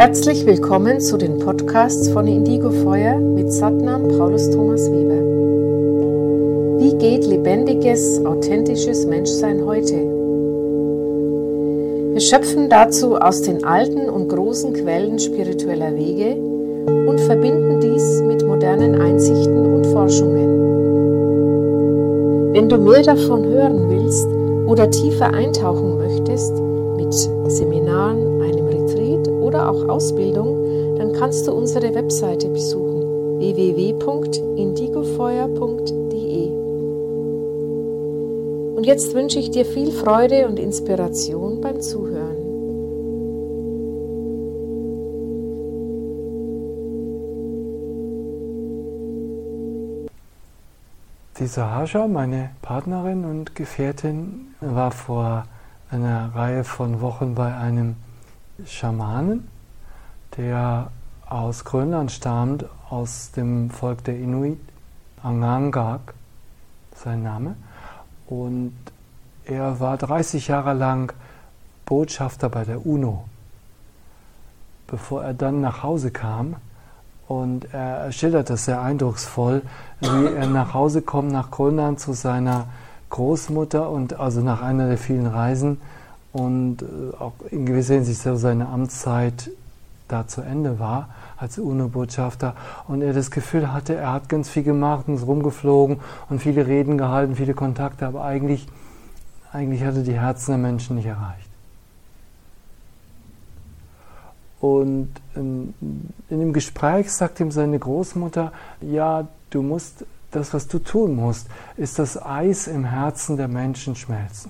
Herzlich willkommen zu den Podcasts von Indigo Feuer mit Satnam Paulus Thomas Weber. Wie geht lebendiges, authentisches Menschsein heute? Wir schöpfen dazu aus den alten und großen Quellen spiritueller Wege und verbinden dies mit modernen Einsichten und Forschungen. Wenn du mehr davon hören willst oder tiefer eintauchen möchtest, mit Seminaren, einem Retreat oder auch Ausbildung, dann kannst du unsere Webseite besuchen www.indigofeuer.de. Und jetzt wünsche ich dir viel Freude und Inspiration beim Zuhören. Die Sahasha, meine Partnerin und Gefährtin, war vor einer Reihe von Wochen bei einem Schamanen, der aus Grönland stammt, aus dem Volk der Inuit, Angangak, sein Name. Und er war 30 Jahre lang Botschafter bei der UNO, bevor er dann nach Hause kam. Und er schildert das sehr eindrucksvoll, wie er nach Hause kommt, nach Grönland zu seiner Großmutter und also nach einer der vielen Reisen und auch in gewisser Hinsicht so seine Amtszeit da zu Ende war als UNO-Botschafter und er das Gefühl hatte, er hat ganz viel gemacht und ist rumgeflogen und viele Reden gehalten, viele Kontakte, aber eigentlich hat er die Herzen der Menschen nicht erreicht. Und in dem Gespräch sagt ihm seine Großmutter, ja, du musst, das, was du tun musst, ist das Eis im Herzen der Menschen schmelzen.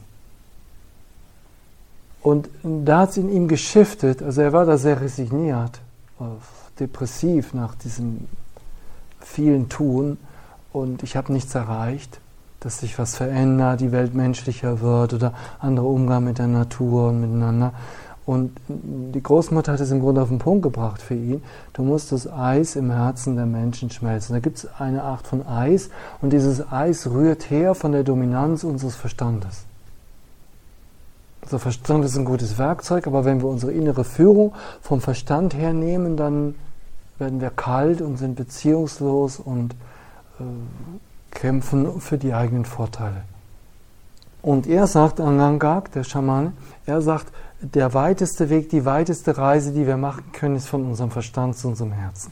Und da hat es in ihm geschiftet, also er war da sehr resigniert, depressiv nach diesem vielen Tun und ich habe nichts erreicht, dass sich was verändert, die Welt menschlicher wird oder anderer Umgang mit der Natur und miteinander. Und die Großmutter hat es im Grunde auf den Punkt gebracht für ihn. Du musst das Eis im Herzen der Menschen schmelzen. Da gibt es eine Art von Eis und dieses Eis rührt her von der Dominanz unseres Verstandes. Unser Verstand ist ein gutes Werkzeug, aber wenn wir unsere innere Führung vom Verstand her nehmen, dann werden wir kalt und sind beziehungslos und kämpfen für die eigenen Vorteile. Und er sagt, Angangak, der Schamane, er sagt, der weiteste Weg, die weiteste Reise, die wir machen können, ist von unserem Verstand zu unserem Herzen.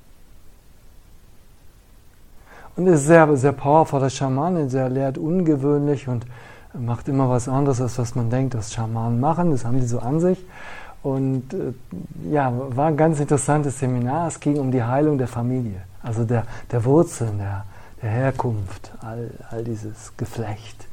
Und er ist sehr, sehr powervoller Schamane, der lehrt ungewöhnlich und macht immer was anderes, als was man denkt, was Schamanen machen. Das haben die so an sich. Und ja, war ein ganz interessantes Seminar. Es ging um die Heilung der Familie, also der Wurzeln, der Herkunft, all dieses Geflecht.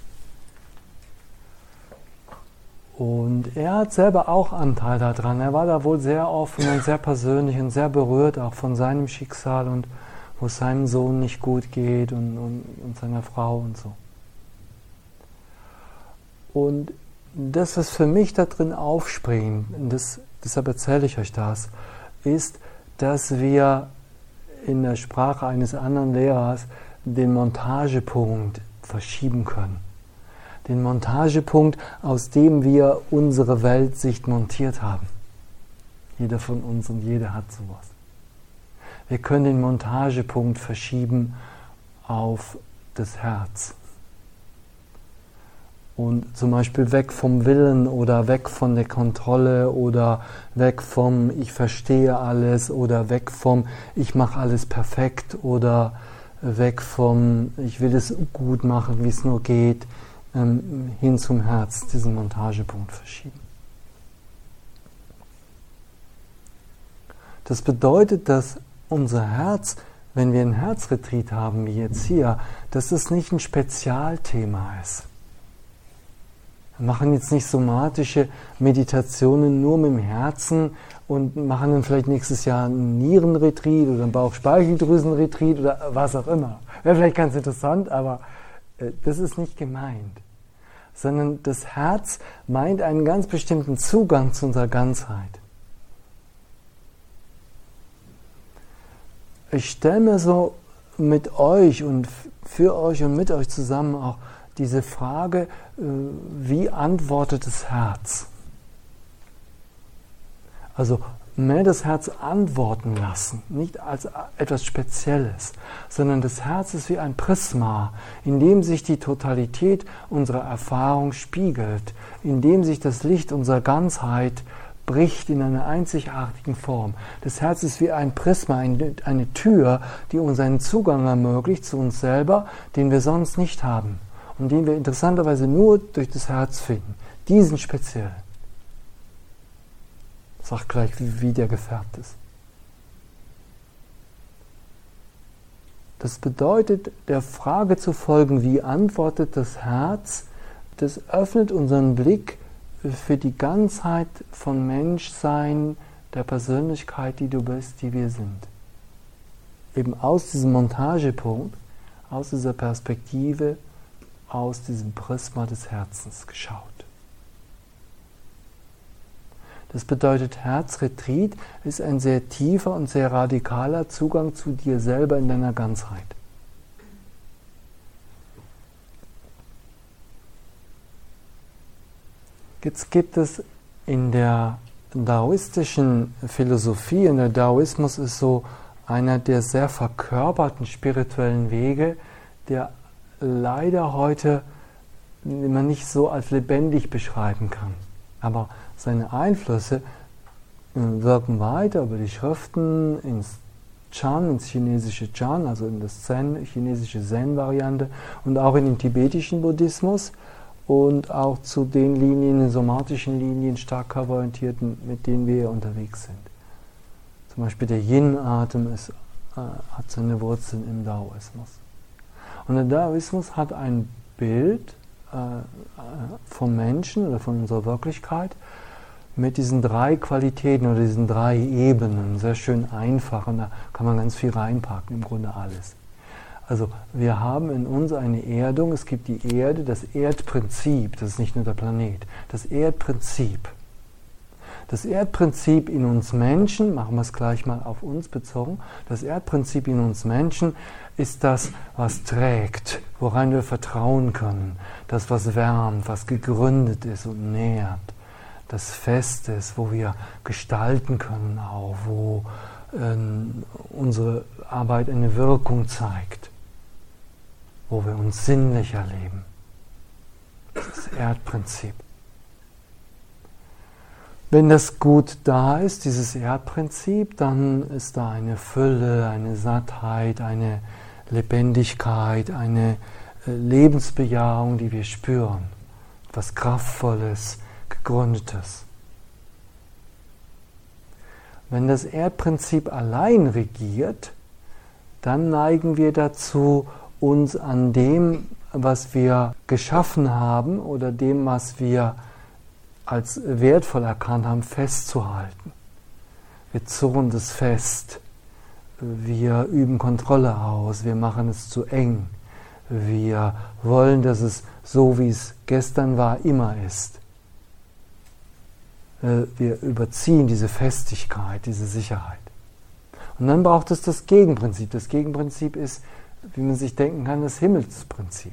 Und er hat selber auch Anteil daran. Er war da wohl sehr offen und sehr persönlich und sehr berührt auch von seinem Schicksal und wo es seinem Sohn nicht gut geht und seiner Frau und so. Und das, was für mich da drin aufspringt, und deshalb erzähle ich euch das, ist, dass wir in der Sprache eines anderen Lehrers den Montagepunkt verschieben können. Den Montagepunkt, aus dem wir unsere Weltsicht montiert haben. Jeder von uns und jeder hat sowas. Wir können den Montagepunkt verschieben auf das Herz. Und zum Beispiel weg vom Willen oder weg von der Kontrolle oder weg vom Ich verstehe alles oder weg vom Ich mache alles perfekt oder weg vom Ich will es gut machen, wie es nur geht, hin zum Herz, diesen Montagepunkt verschieben. Das bedeutet, dass unser Herz, wenn wir ein Herzretreat haben, wie jetzt hier, dass es nicht ein Spezialthema ist. Wir machen jetzt nicht somatische Meditationen nur mit dem Herzen und machen dann vielleicht nächstes Jahr ein Nierenretreat oder ein Bauchspeicheldrüsenretreat oder was auch immer. Wäre vielleicht ganz interessant, aber das ist nicht gemeint. Sondern das Herz meint einen ganz bestimmten Zugang zu unserer Ganzheit. Ich stelle mir so mit euch und für euch und mit euch zusammen auch diese Frage, wie antwortet das Herz? Also mehr das Herz antworten lassen, nicht als etwas Spezielles, sondern das Herz ist wie ein Prisma, in dem sich die Totalität unserer Erfahrung spiegelt, in dem sich das Licht unserer Ganzheit bricht in einer einzigartigen Form. Das Herz ist wie ein Prisma, eine Tür, die uns einen Zugang ermöglicht zu uns selber, den wir sonst nicht haben und den wir interessanterweise nur durch das Herz finden. Diesen speziell. Sag gleich, wie der gefärbt ist. Das bedeutet, der Frage zu folgen, wie antwortet das Herz, das öffnet unseren Blick für die Ganzheit von Menschsein, der Persönlichkeit, die du bist, die wir sind. Eben aus diesem Montagepunkt, aus dieser Perspektive, aus diesem Prisma des Herzens geschaut. Das bedeutet, Herzretreat ist ein sehr tiefer und sehr radikaler Zugang zu dir selber in deiner Ganzheit. Jetzt gibt es in der daoistischen Philosophie, und der Daoismus ist so einer der sehr verkörperten spirituellen Wege, der leider heute man nicht so als lebendig beschreiben kann. Aber seine Einflüsse wirken weiter über die Schriften ins Chan, ins chinesische Chan, also in das Zen, chinesische Zen-Variante und auch in den tibetischen Buddhismus und auch zu den Linien, den somatischen Linien, stark körperorientierten, mit denen wir hier unterwegs sind. Zum Beispiel der Yin-Atem hat seine Wurzeln im Daoismus. Und der Daoismus hat ein Bild vom Menschen oder von unserer Wirklichkeit mit diesen 3 Qualitäten oder diesen 3 Ebenen, sehr schön einfach, und da kann man ganz viel reinpacken, im Grunde alles. Also wir haben in uns eine Erdung, es gibt die Erde, das Erdprinzip, das ist nicht nur der Planet, das Erdprinzip. Das Erdprinzip in uns Menschen, machen wir es gleich mal auf uns bezogen, das Erdprinzip in uns Menschen ist das, was trägt, woran wir vertrauen können, das, was wärmt, was gegründet ist und nährt, das Fest ist, wo wir gestalten können auch, wo unsere Arbeit eine Wirkung zeigt, wo wir uns sinnlich erleben. Das ist das Erdprinzip. Wenn das gut da ist, dieses Erdprinzip, dann ist da eine Fülle, eine Sattheit, eine Lebendigkeit, eine Lebensbejahung, die wir spüren. Etwas Kraftvolles, Gegründetes. Wenn das Erdprinzip allein regiert, dann neigen wir dazu, uns an dem, was wir geschaffen haben oder dem, was wir als wertvoll erkannt haben, festzuhalten. Wir zurren das fest. Wir üben Kontrolle aus. Wir machen es zu eng. Wir wollen, dass es so, wie es gestern war, immer ist. Wir überziehen diese Festigkeit, diese Sicherheit. Und dann braucht es das Gegenprinzip. Das Gegenprinzip ist, wie man sich denken kann, das Himmelsprinzip.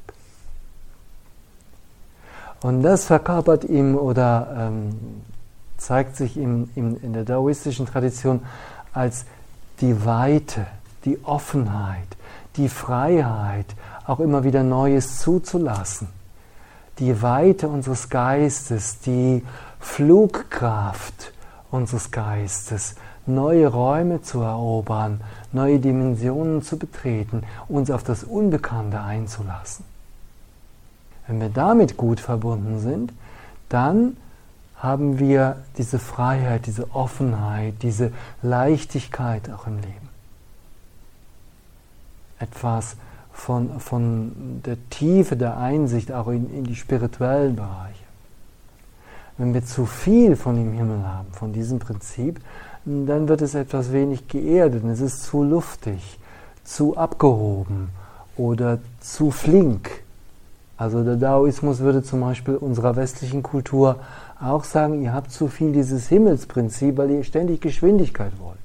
Und das verkörpert ihm oder zeigt sich in der daoistischen Tradition als die Weite, die Offenheit, die Freiheit, auch immer wieder Neues zuzulassen. Die Weite unseres Geistes, die Flugkraft unseres Geistes, neue Räume zu erobern, neue Dimensionen zu betreten, uns auf das Unbekannte einzulassen. Wenn wir damit gut verbunden sind, dann haben wir diese Freiheit, diese Offenheit, diese Leichtigkeit auch im Leben. Etwas von der Tiefe der Einsicht auch in die spirituellen Bereiche. Wenn wir zu viel von dem Himmel haben, von diesem Prinzip, dann wird es etwas wenig geerdet. Es ist zu luftig, zu abgehoben oder zu flink. Also der Daoismus würde zum Beispiel unserer westlichen Kultur auch sagen, ihr habt zu viel dieses Himmelsprinzip, weil ihr ständig Geschwindigkeit wollt.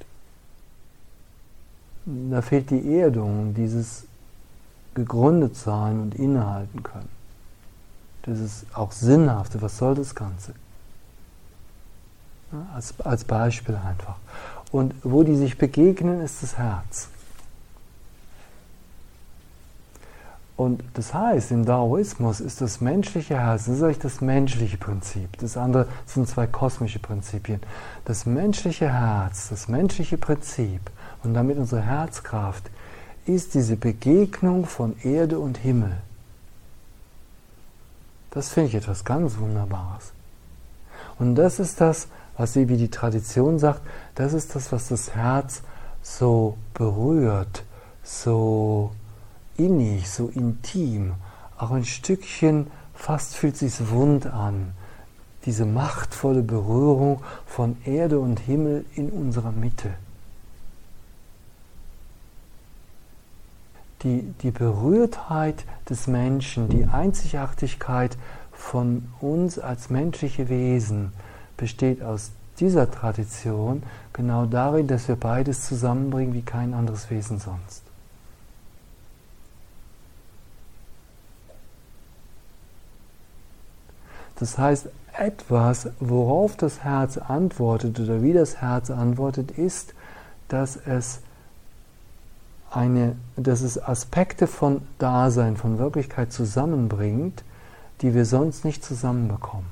Da fehlt die Erdung, dieses gegründet sein und innehalten können. Das ist auch Sinnhafte, was soll das Ganze? Als Beispiel einfach. Und wo die sich begegnen, ist das Herz. Und das heißt, im Daoismus ist das menschliche Herz, das ist eigentlich das menschliche Prinzip. Das andere sind zwei kosmische Prinzipien. Das menschliche Herz, das menschliche Prinzip und damit unsere Herzkraft ist diese Begegnung von Erde und Himmel. Das finde ich etwas ganz Wunderbares. Und das ist das, was wie die Tradition sagt, das ist das, was das Herz so berührt, so innig, so intim, auch ein Stückchen, fast fühlt sich's wund an, diese machtvolle Berührung von Erde und Himmel in unserer Mitte. Die Berührtheit des Menschen, die Einzigartigkeit von uns als menschliche Wesen besteht aus dieser Tradition genau darin, dass wir beides zusammenbringen wie kein anderes Wesen sonst. Das heißt, etwas, worauf das Herz antwortet oder wie das Herz antwortet, ist, dass es Aspekte von Dasein, von Wirklichkeit zusammenbringt, die wir sonst nicht zusammenbekommen.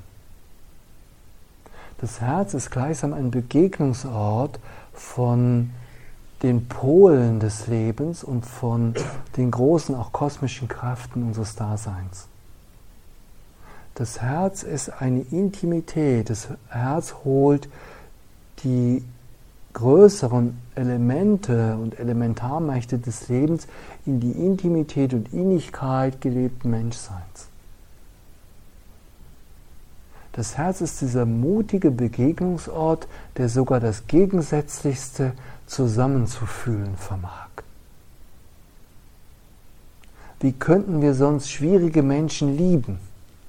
Das Herz ist gleichsam ein Begegnungsort von den Polen des Lebens und von den großen, auch kosmischen Kräften unseres Daseins. Das Herz ist eine Intimität. Das Herz holt die größeren Elemente und Elementarmächte des Lebens in die Intimität und Innigkeit gelebten Menschseins. Das Herz ist dieser mutige Begegnungsort, der sogar das Gegensätzlichste zusammenzufühlen vermag. Wie könnten wir sonst schwierige Menschen lieben?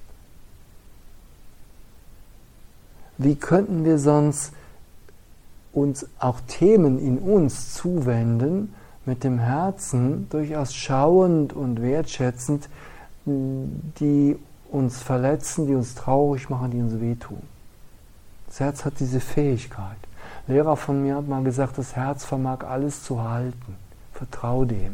Wie könnten wir sonst uns auch Themen in uns zuwenden, mit dem Herzen durchaus schauend und wertschätzend, die uns verletzen, die uns traurig machen, die uns wehtun. Das Herz hat diese Fähigkeit. Ein Lehrer von mir hat mal gesagt, das Herz vermag alles zu halten. Vertrau dem.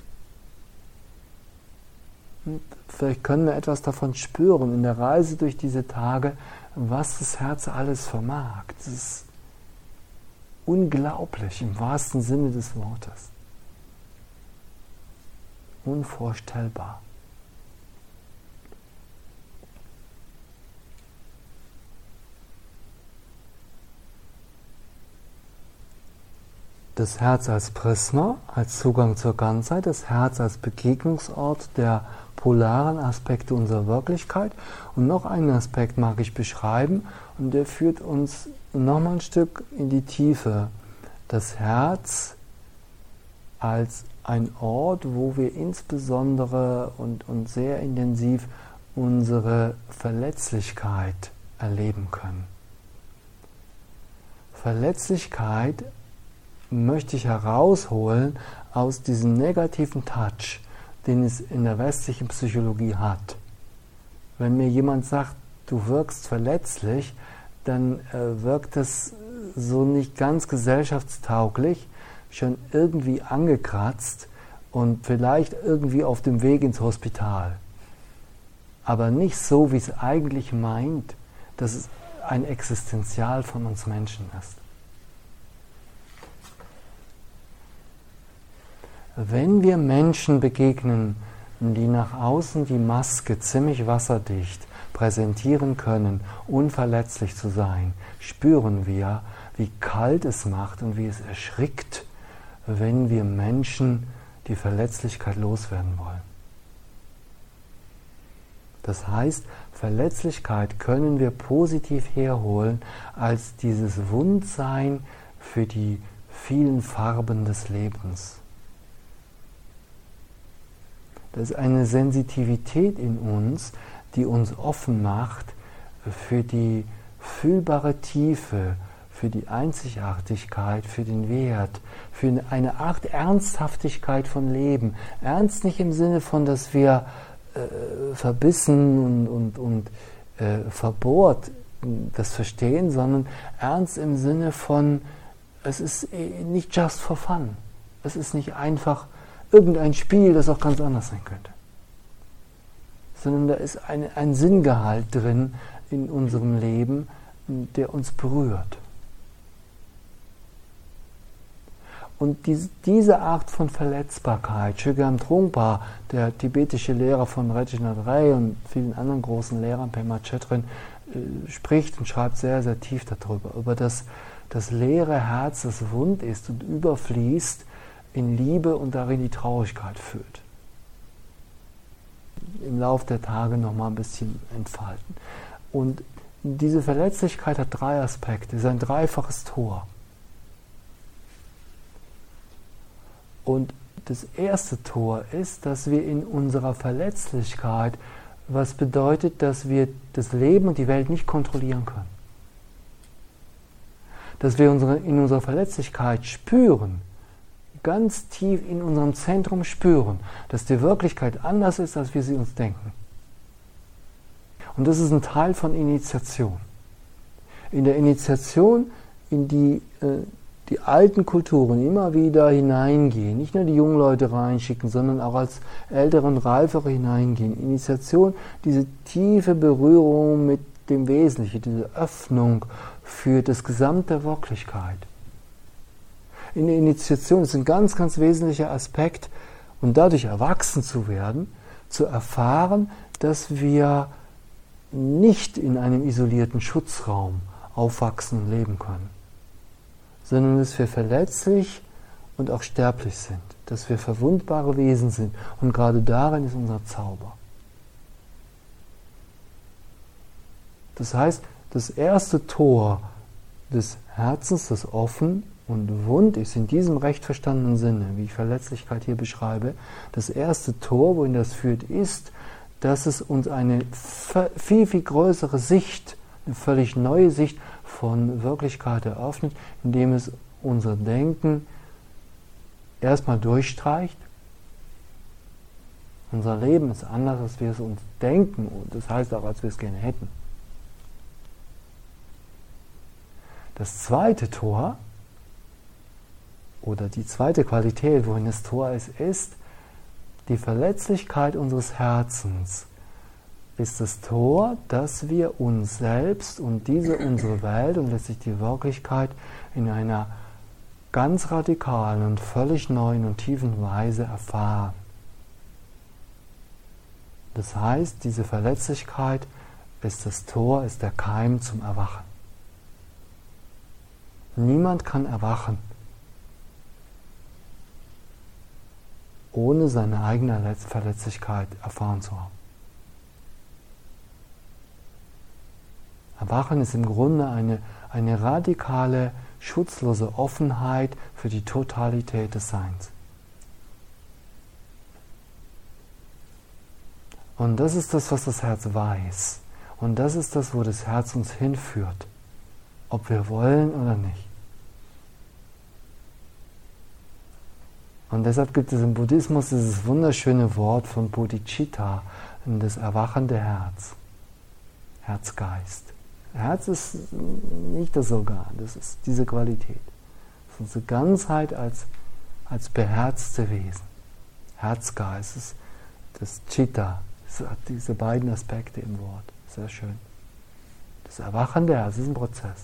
Und vielleicht können wir etwas davon spüren in der Reise durch diese Tage, was das Herz alles vermag. Das ist unglaublich im wahrsten Sinne des Wortes. Unvorstellbar. Das Herz als Prisma, als Zugang zur Ganzheit, das Herz als Begegnungsort der polaren Aspekte unserer Wirklichkeit. Und noch einen Aspekt mag ich beschreiben, und der führt uns nochmal ein Stück in die Tiefe. Das Herz als ein Ort, wo wir insbesondere und sehr intensiv unsere Verletzlichkeit erleben können. Verletzlichkeit möchte ich herausholen aus diesem negativen Touch, den es in der westlichen Psychologie hat. Wenn mir jemand sagt, du wirkst verletzlich, dann wirkt das so nicht ganz gesellschaftstauglich, schon irgendwie angekratzt und vielleicht irgendwie auf dem Weg ins Hospital. Aber nicht so, wie es eigentlich meint, dass es ein Existenzial von uns Menschen ist. Wenn wir Menschen begegnen, die nach außen die Maske ziemlich wasserdicht präsentieren können, unverletzlich zu sein, spüren wir, wie kalt es macht und wie es erschrickt, wenn wir Menschen die Verletzlichkeit loswerden wollen. Das heißt, Verletzlichkeit können wir positiv herholen als dieses Wundsein für die vielen Farben des Lebens. Das ist eine Sensitivität in uns, die uns offen macht für die fühlbare Tiefe, für die Einzigartigkeit, für den Wert, für eine Art Ernsthaftigkeit von Leben. Ernst nicht im Sinne von, dass wir verbissen und verbohrt das verstehen, sondern ernst im Sinne von, es ist nicht just for fun. Es ist nicht einfach irgendein Spiel, das auch ganz anders sein könnte. Sondern da ist ein Sinngehalt drin in unserem Leben, der uns berührt. Und diese Art von Verletzbarkeit, Chögyam Trungpa, der tibetische Lehrer von Reginald Ray und vielen anderen großen Lehrern, Pema Chodron, spricht und schreibt sehr, sehr tief darüber, über das leere Herz, das wund ist und überfließt in Liebe und darin die Traurigkeit fühlt. Im Laufe der Tage nochmal ein bisschen entfalten. Und diese Verletzlichkeit hat 3 Aspekte, es ist ein dreifaches Tor. Und das erste Tor ist, dass wir in unserer Verletzlichkeit, was bedeutet, dass wir das Leben und die Welt nicht kontrollieren können. Dass wir in unserer Verletzlichkeit spüren, ganz tief in unserem Zentrum spüren, dass die Wirklichkeit anders ist, als wir sie uns denken. Und das ist ein Teil von Initiation. In der Initiation, in die alten Kulturen immer wieder hineingehen, nicht nur die jungen Leute reinschicken, sondern auch als ältere und reifere hineingehen. Initiation, diese tiefe Berührung mit dem Wesentlichen, diese Öffnung für das Gesamte der Wirklichkeit. In der Initiation ist ein ganz, ganz wesentlicher Aspekt, und dadurch erwachsen zu werden, zu erfahren, dass wir nicht in einem isolierten Schutzraum aufwachsen und leben können, sondern dass wir verletzlich und auch sterblich sind, dass wir verwundbare Wesen sind. Und gerade darin ist unser Zauber. Das heißt, das erste Tor des Herzens, das offen und wund ist, in diesem recht verstandenen Sinne, wie ich Verletzlichkeit hier beschreibe, das erste Tor, wohin das führt, ist, dass es uns eine viel, viel größere Sicht, eine völlig neue Sicht von Wirklichkeit eröffnet, indem es unser Denken erstmal durchstreicht. Unser Leben ist anders, als wir es uns denken, und das heißt auch, als wir es gerne hätten. Das zweite Tor, oder die zweite Qualität, wohin das Tor ist die Verletzlichkeit unseres Herzens. Ist das Tor, dass wir uns selbst und unsere Welt und letztlich die Wirklichkeit in einer ganz radikalen und völlig neuen und tiefen Weise erfahren. Das heißt, diese Verletzlichkeit ist das Tor, ist der Keim zum Erwachen. Niemand kann erwachen, ohne seine eigene Verletzlichkeit erfahren zu haben. Erwachen ist im Grunde eine radikale, schutzlose Offenheit für die Totalität des Seins. Und das ist das, was das Herz weiß. Und das ist das, wo das Herz uns hinführt, ob wir wollen oder nicht. Und deshalb gibt es im Buddhismus dieses wunderschöne Wort von Bodhicitta, das erwachende Herz, Herzgeist. Herz ist nicht das Organ, das ist diese Qualität. Das ist unsere Ganzheit als beherzte Wesen. Herzgeist ist das Chitta, das hat diese beiden Aspekte im Wort. Sehr schön. Das erwachende Herz ist ein Prozess.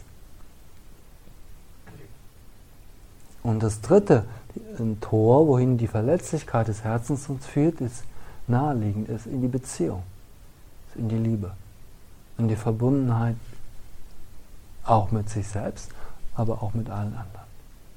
Und das dritte Tor, wohin die Verletzlichkeit des Herzens uns führt, ist naheliegend, ist in die Beziehung, ist in die Liebe, in die Verbundenheit auch mit sich selbst, aber auch mit allen anderen.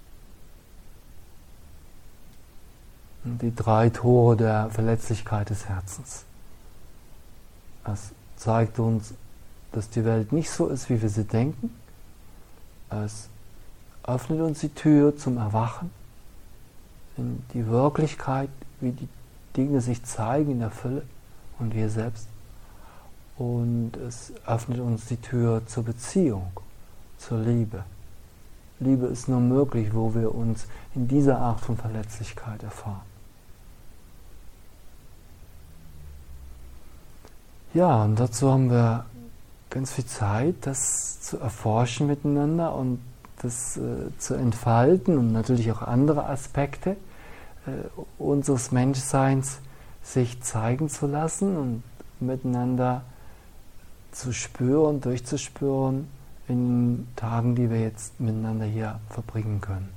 Und die 3 Tore der Verletzlichkeit des Herzens. Es zeigt uns, dass die Welt nicht so ist, wie wir sie denken. Es öffnet uns die Tür zum Erwachen in die Wirklichkeit, wie die Dinge sich zeigen in der Fülle und wir selbst. Und es öffnet uns die Tür zur Beziehung, zur Liebe. Liebe ist nur möglich, wo wir uns in dieser Art von Verletzlichkeit erfahren. Ja, und dazu haben wir ganz viel Zeit, das zu erforschen miteinander und das zu entfalten und natürlich auch andere Aspekte unseres Menschseins sich zeigen zu lassen und miteinander zu spüren, durchzuspüren in den Tagen, die wir jetzt miteinander hier verbringen können.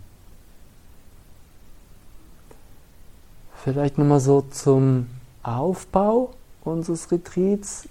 Vielleicht nochmal so zum Aufbau unseres Retreats.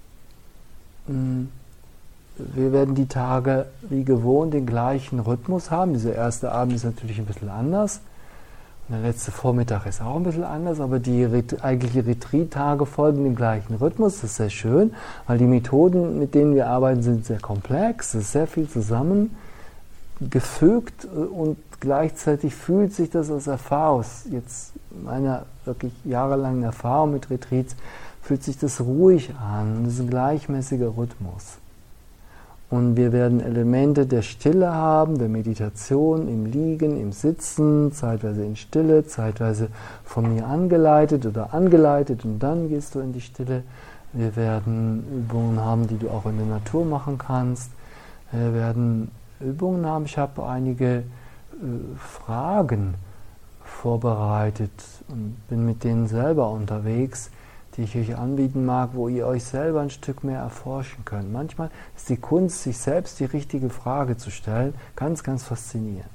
Wir werden die Tage wie gewohnt den gleichen Rhythmus haben. Dieser erste Abend ist natürlich ein bisschen anders. Und der letzte Vormittag ist auch ein bisschen anders, aber die eigentlichen Retreat-Tage folgen dem gleichen Rhythmus. Das ist sehr schön, weil die Methoden, mit denen wir arbeiten, sind sehr komplex. Es ist sehr viel zusammengefügt und gleichzeitig fühlt sich das aus Erfahrung, jetzt meiner wirklich jahrelangen Erfahrung mit Retreats, fühlt sich das ruhig an. Das ist ein gleichmäßiger Rhythmus. Und wir werden Elemente der Stille haben, der Meditation, im Liegen, im Sitzen, zeitweise in Stille, zeitweise von mir angeleitet und dann gehst du in die Stille. Wir werden Übungen haben, die du auch in der Natur machen kannst. Wir werden Übungen haben. Ich habe einige Fragen vorbereitet und bin mit denen selber unterwegs, die ich euch anbieten mag, wo ihr euch selber ein Stück mehr erforschen könnt. Manchmal ist die Kunst, sich selbst die richtige Frage zu stellen, ganz, ganz faszinierend.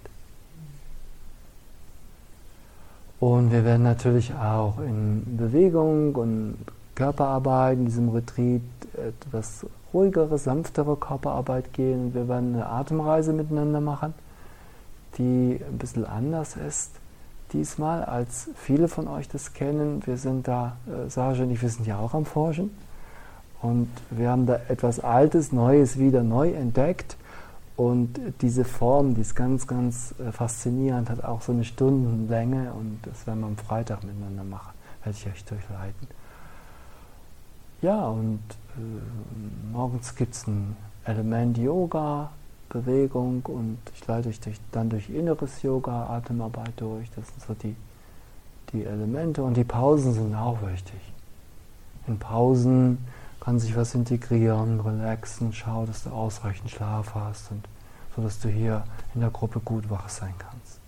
Und wir werden natürlich auch in Bewegung und Körperarbeit in diesem Retreat etwas ruhigere, sanftere Körperarbeit gehen. Und wir werden eine Atemreise miteinander machen, die ein bisschen anders ist diesmal, als viele von euch das kennen. Wir sind da, Sarja und ich, wir sind ja auch am Forschen. Und wir haben da etwas Altes, Neues wieder neu entdeckt. Und diese Form, die ist ganz, ganz faszinierend, hat auch so eine Stundenlänge. Und das werden wir am Freitag miteinander machen, werde ich euch durchleiten. Ja, und morgens gibt es ein Element Yoga, Bewegung, und ich leite euch dann durch inneres Yoga, Atemarbeit durch. Das sind so die Elemente, und die Pausen sind auch wichtig. In Pausen kann sich was integrieren, relaxen, schau, dass du ausreichend Schlaf hast, und so dass du hier in der Gruppe gut wach sein kannst.